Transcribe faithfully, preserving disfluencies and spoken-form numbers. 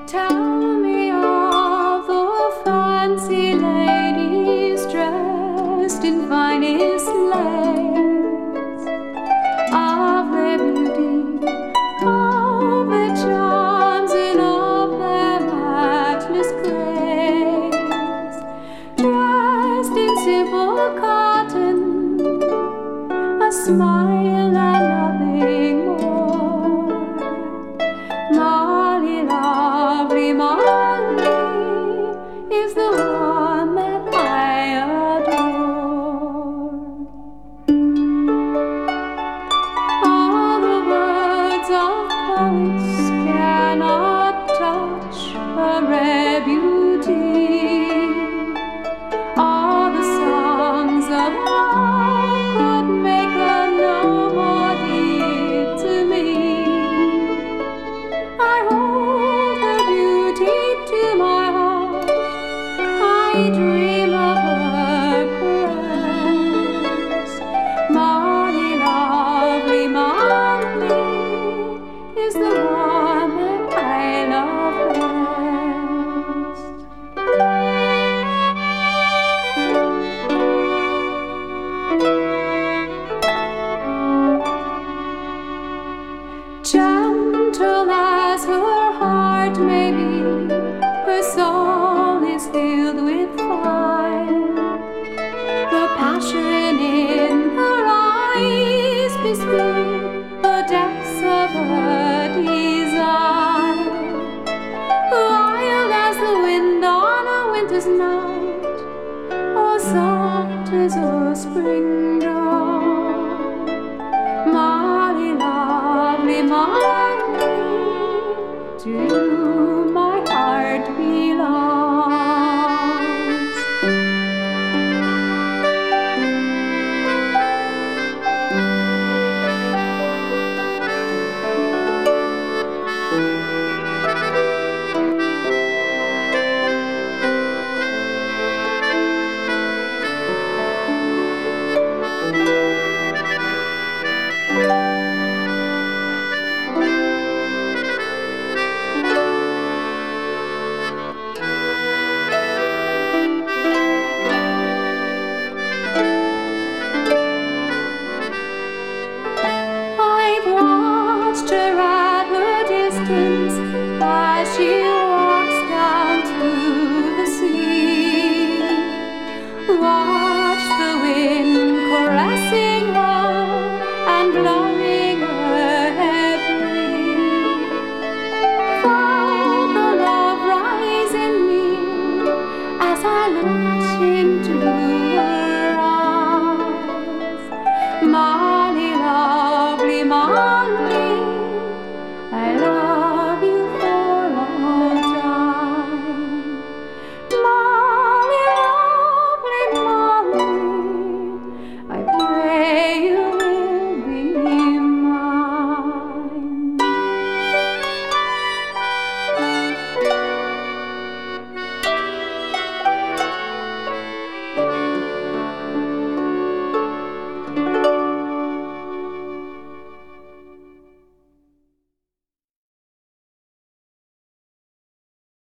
Tell me of the fancy ladies dressed in finest lace, of their beauty, of their charms, and of their matchless grace. Dressed in simple cotton, a smile and nothing more. Molly, lovely Molly, is the one that I adore. All the words of poets cannot touch her rare beauty. All the songs of love could make her nobody to me. I hold her beauty to my heart, I dream of her caress. Molly, lovely Molly, is the one that I love best. Gentle as her heart may be, her soul is filled with fire. The passion in her eyes bespeak the depths of her desire. Wild as the wind on a winter's night, or soft as a spring dawn. Molly, lovely Molly, do